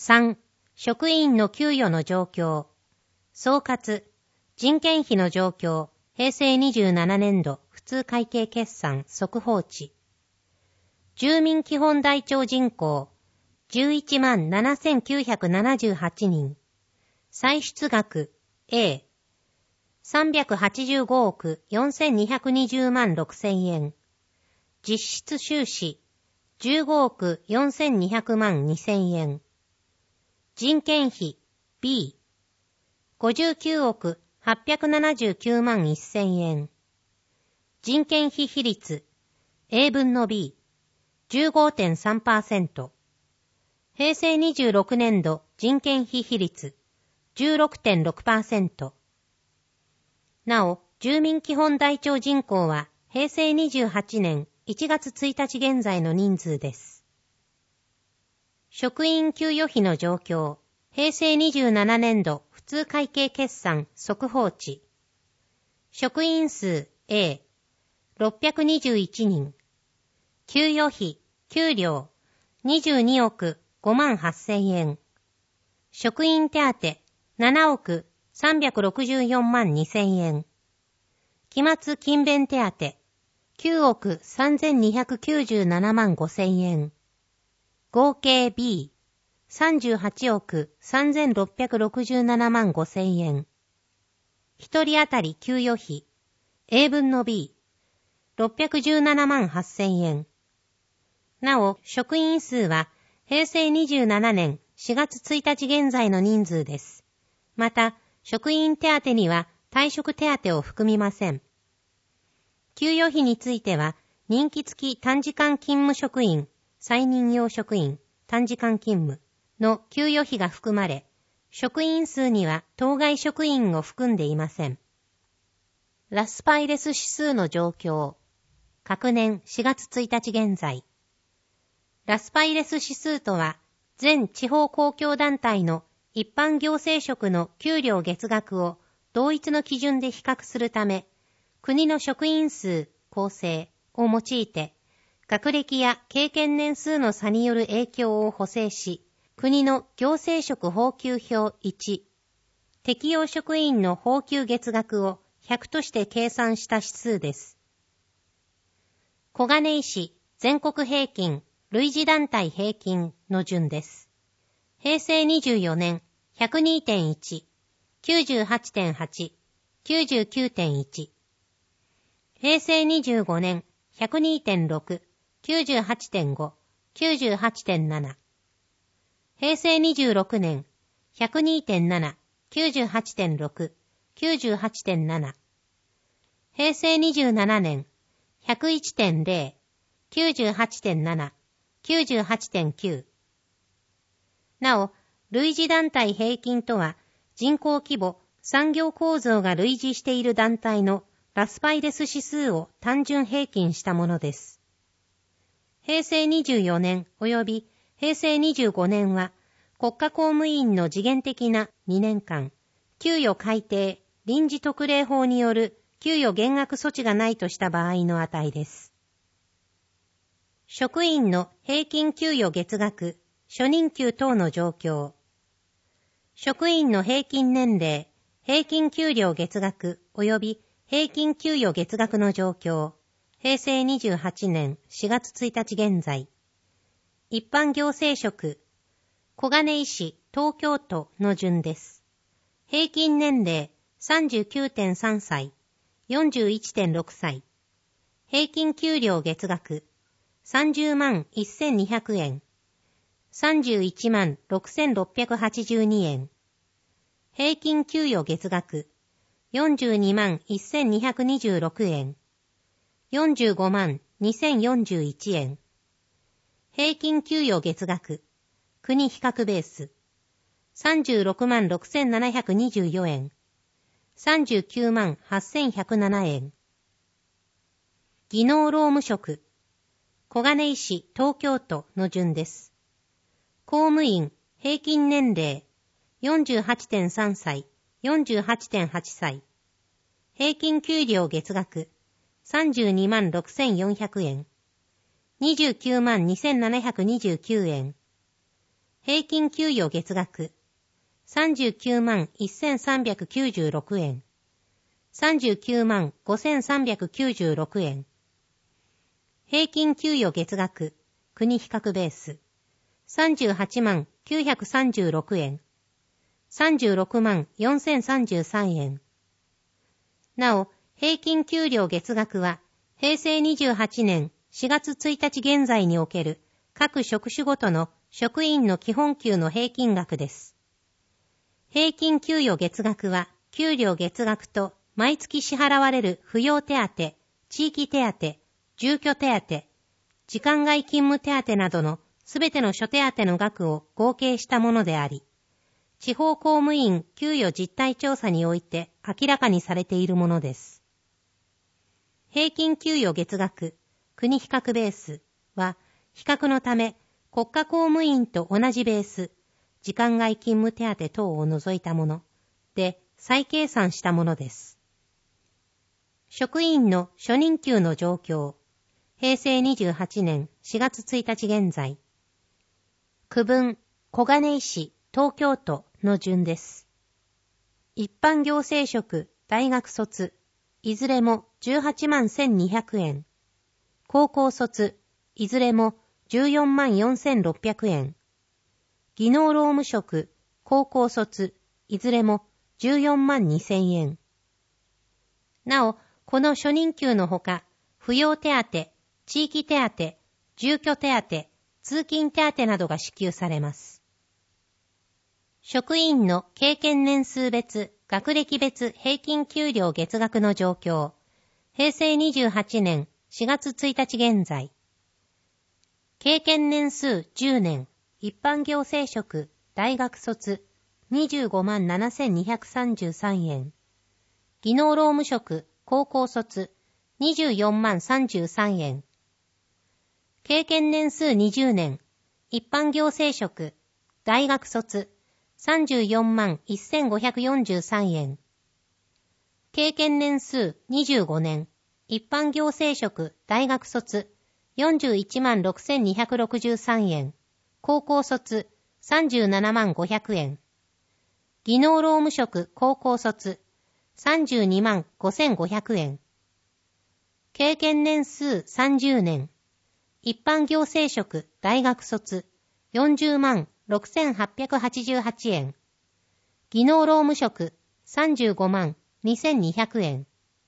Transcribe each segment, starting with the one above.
3、職員の給与の状況。総括、人件費の状況、平成27年度普通会計決算速報値。住民基本台帳人口、117,978 人。歳出額、A。385億4220万6千円。実質収支、15億4200万2千円。人件費、B。59億879万1千円。人件費比率、A 分の B。15.3%。平成26年度人件費比率、16.6%。なお、住民基本台帳人口は平成28年1月1日現在の人数です。職員給与費の状況、平成27年度普通会計決算速報値。職員数 A、621人。給与費、給料、22億5万8千円。職員手当、7億364万2千円。期末勤勉手当、9億3297万5千円。合計 B、38億3667万5千円。一人当たり給与費、A 分の B、617万8千円。なお、職員数は平成27年4月1日現在の人数です。また、職員手当には退職手当を含みません。給与費については、任期付き短時間勤務職員、再任用職員、短時間勤務の給与費が含まれ、職員数には当該職員を含んでいません。ラスパイレス指数の状況。隔年4月1日現在。ラスパイレス指数とは、全地方公共団体の一般行政職の給料月額を同一の基準で比較するため、国の職員数、構成を用いて、学歴や経験年数の差による影響を補正し、国の行政職俸給表1、適用職員の俸給月額を100として計算した指数です。小金井市全国平均、類似団体平均の順です。平成24年 102.1、98.8、99.1。平成25年 102.6、98.5、98.7。平成26年 102.7、98.6、98.7。平成27年 101.0、98.7、98.9。なお、類似団体平均とは、人口規模、産業構造が類似している団体のラスパイレス指数を単純平均したものです。平成24年及び平成25年は、国家公務員の時限的な2年間、給与改定、臨時特例法による給与減額措置がないとした場合の値です。職員の平均給与月額、初任給等の状況。職員の平均年齢、平均給料月額及び平均給与月額の状況。平成28年4月1日現在。一般行政職、小金井市、東京都の順です。平均年齢 39.3 歳、41.6 歳。平均給料月額、30万1200円。31万6682円。平均給与月額、42万1226円。45万2041円。平均給与月額、国比較ベース、36万6724円。39万8107円。技能労務職、小金井市、東京都の順です。公務員、平均年齢、48.3 歳、48.8 歳。平均給料月額、32万6400円。29万2729円。 平均給与月額、39万1396円。39万5396円。平均給与月額、国比較ベース、38万936円。36万4033円。なお、平均給料月額は、平成28年4月1日現在における各職種ごとの職員の基本給の平均額です。平均給与月額は、給料月額と毎月支払われる扶養手当、地域手当、住居手当、時間外勤務手当などのすべての諸手当の額を合計したものであり、地方公務員給与実態調査において明らかにされているものです。平均給与月額、国比較ベースは、比較のため国家公務員と同じベース、時間外勤務手当等を除いたもので再計算したものです。職員の初任給の状況、平成28年4月1日現在。区分、小金井市、東京都の順です。一般行政職、大学卒、いずれも18万1200円。高校卒、いずれも14万4600円。技能労務職、高校卒、いずれも14万2000円。なお、この初任給のほか、扶養手当、地域手当、住居手当、通勤手当などが支給されます。職員の経験年数別、学歴別平均給料月額の状況。平成28年4月1日現在。経験年数10年、一般行政職、大学卒、25万7233円。技能労務職、高校卒、24万33円。経験年数20年、一般行政職、大学卒、34万1543円。経験年数25年、一般行政職、大学卒、41万6263円。高校卒、37万500円。技能労務職、高校卒、32万5500円。経験年数30年。一般行政職、大学卒、40万6888円。技能労務職、35万2200円。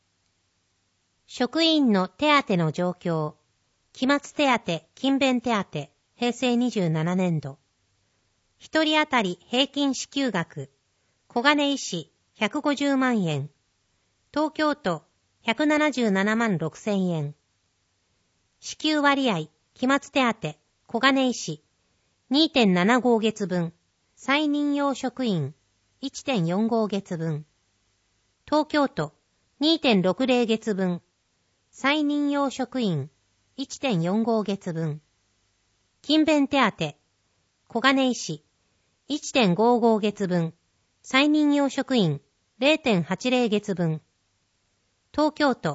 職員の手当の状況。期末手当、勤勉手当、平成27年度。一人当たり平均支給額。小金井市150万円。東京都177万6000円。支給割合、期末手当、小金井市 2.75 月分。再任用職員 1.45 月分。東京都 2.60 月分。再任用職員 1.45 月分。勤勉手当、小金井市 1.55 月分。再任用職員 0.80 月分。東京都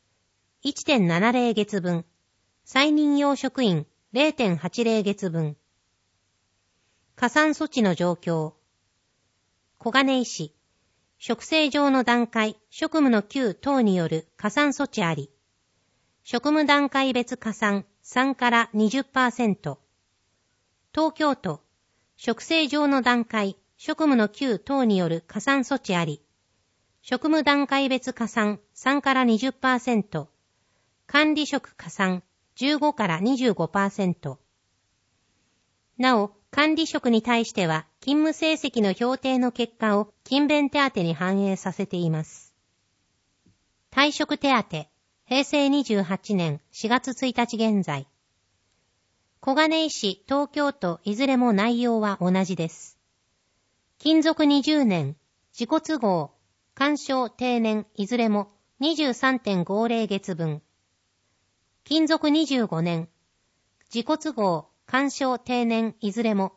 1.70 月分。再任用職員 0.80 月分。加算措置の状況。小金井市、職勢上の段階、職務の級等による加算措置あり。職務段階別加算3から 20%。東京都、職勢上の段階、職務の級等による加算措置あり。職務段階別加算3から 20%。管理職加算15から 25%。なお、管理職に対しては、勤務成績の評定の結果を勤勉手当に反映させています。退職手当、平成28年4月1日現在。小金井市、東京都いずれも内容は同じです。勤続20年、自己都合、鑑賞定年いずれも 23.50 月分。勤続25年、自己都合、鑑賞定年いずれも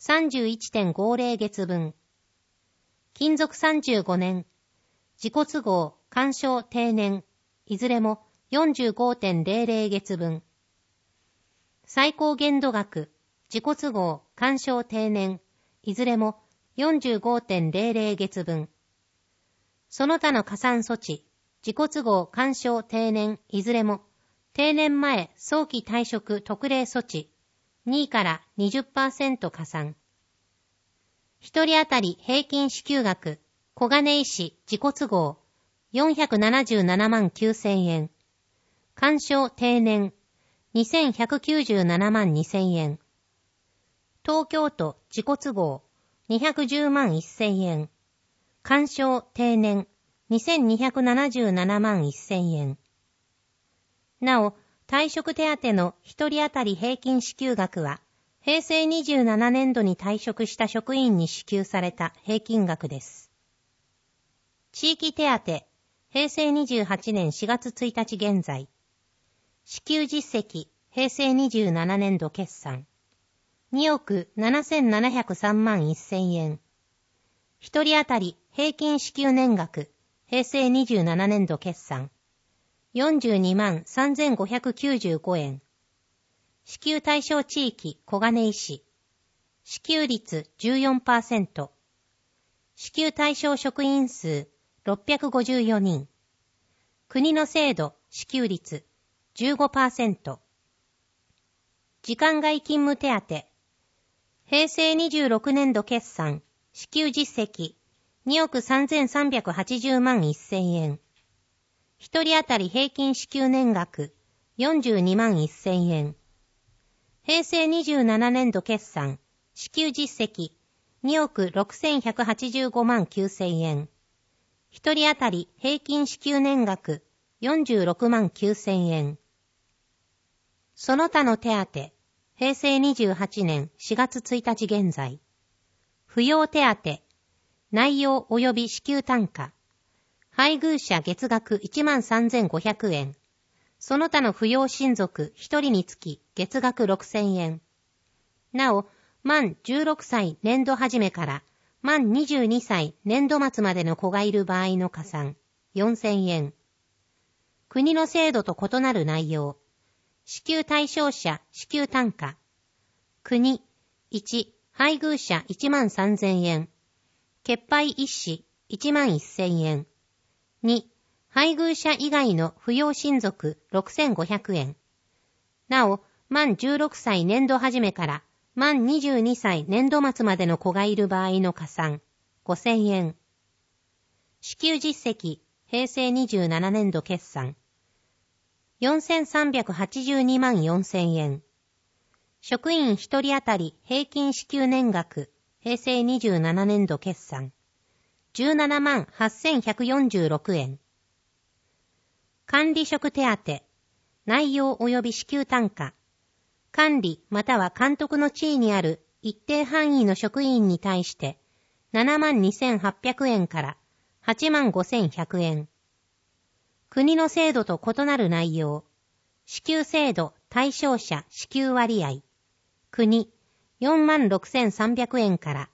31.50 月分。勤続35年、自己都合、鑑賞定年いずれも 45.00 月分。最高限度額、自己都合、 干渉定年、いずれも 45.00 月分。その他の加算措置、自己都合干渉定年、いずれも、定年前早期退職特例措置、2から 20% 加算。一人当たり平均支給額、小金井市自己都合、477万9000円。干渉定年、2197万2000円。東京都自己都合、210万1000円。干渉定年、2277万1000円。なお、退職手当の一人当たり平均支給額は、平成27年度に退職した職員に支給された平均額です。地域手当、平成28年4月1日現在。支給実績、平成27年度決算。2億7703万1000円。一人当たり平均支給年額、平成27年度決算。42万3595円。支給対象地域小金井市。支給率 14%。支給対象職員数654人。国の制度支給率 15%。時間外勤務手当。平成26年度決算。支給実績2億3380万1000円。一人当たり平均支給年額42万1000円。平成27年度決算、支給実績2億6185万9000円。一人当たり平均支給年額46万9000円。その他の手当、平成28年4月1日現在。扶養手当、内容及び支給単価。配偶者月額13,500円。その他の扶養親族1人につき月額6000円。なお、満16歳年度始めから満22歳年度末までの子がいる場合の加算4000円。国の制度と異なる内容。支給対象者支給単価。国、1、配偶者13,000円。欠配一子11,000円。2、配偶者以外の扶養親族6,500円。なお、満16歳年度始めから満22歳年度末までの子がいる場合の加算5,000円。支給実績、平成27年度決算。4,382万4,000円。職員一人当たり平均支給年額、平成27年度決算。17万8,146円。管理職手当、内容及び支給単価。管理または監督の地位にある一定範囲の職員に対して72,800円から85,100円。国の制度と異なる内容。支給制度対象者支給割合。国46,300円から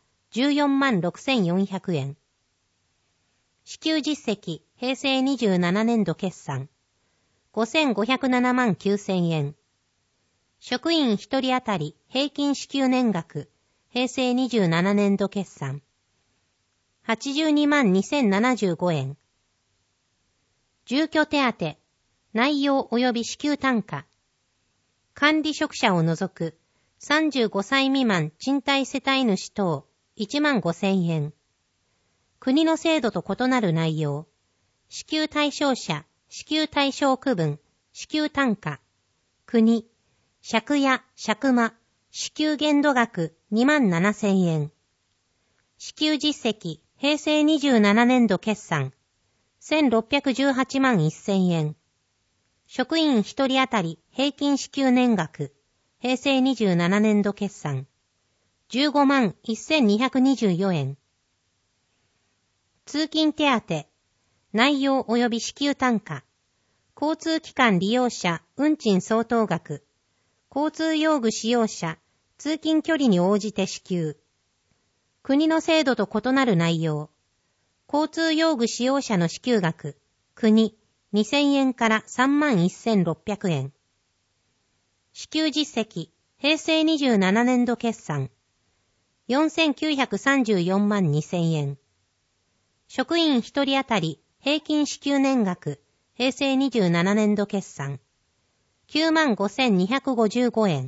146,400円。支給実績、平成27年度決算。5,507万9000円。職員一人当たり平均支給年額、平成27年度決算。82万2,075円。住居手当、内容及び支給単価。管理職者を除く35歳未満賃貸世帯主等15,000円。国の制度と異なる内容。支給対象者、支給対象区分、支給単価。国、借家、借間、支給限度額27,000円。支給実績、平成27年度決算。1,618万1000円。職員一人当たり平均支給年額、平成27年度決算。15万1,224円。通勤手当、内容及び支給単価。交通機関利用者運賃相当額。交通用具使用者通勤距離に応じて支給。国の制度と異なる内容。交通用具使用者の支給額。国2,000円から31,600円。支給実績、平成27年度決算。 4934万2000円。職員1人当たり平均支給年額、平成27年度決算、95,255 円。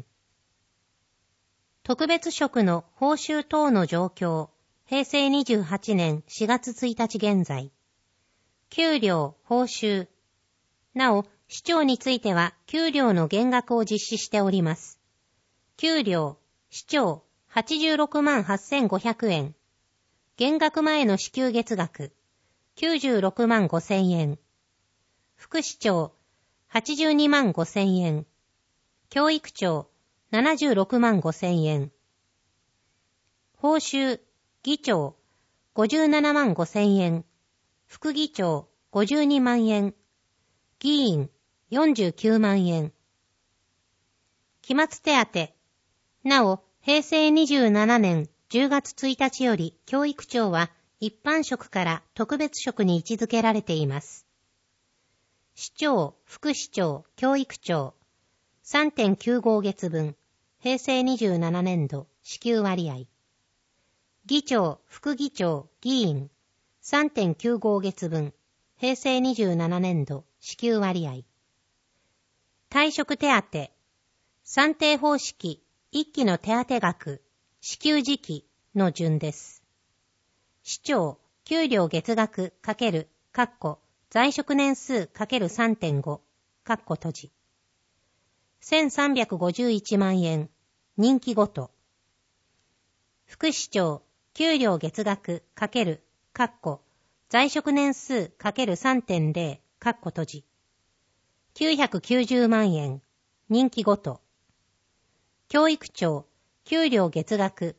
特別職の報酬等の状況、平成28年4月1日現在。給料、報酬。なお、市長については給料の減額を実施しております。給料、市長、86万8500円。減額前の支給月額、96万5000円。副市長、82万5000円。教育長、76万5000円。報酬、議長、57万5000円。副議長、52万円。議員、49万円。期末手当。なお、平成27年10月1日より教育長は一般職から特別職に位置づけられています。市長、副市長、教育長、3.95 月分、平成27年度支給割合。議長、副議長、議員、3.95 月分、平成27年度支給割合。退職手当、算定方式、一期の手当額、支給時期の順です。市長、給料月額×在職年数 ×3.5 閉じ。1351万円、任期ごと。副市長、給料月額×在職年数 ×3.0 閉じ。990万円、任期ごと。教育長、給料月額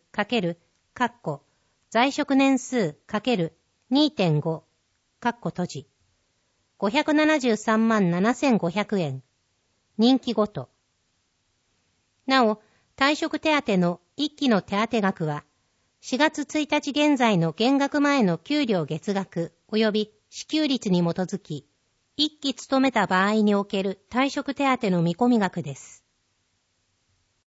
×在職年数 ×2.5 閉じ。573万7500円、任期ごと。なお、退職手当の一期の手当額は、4月1日現在の減額前の給料月額及び支給率に基づき、一期勤めた場合における退職手当の見込み額です。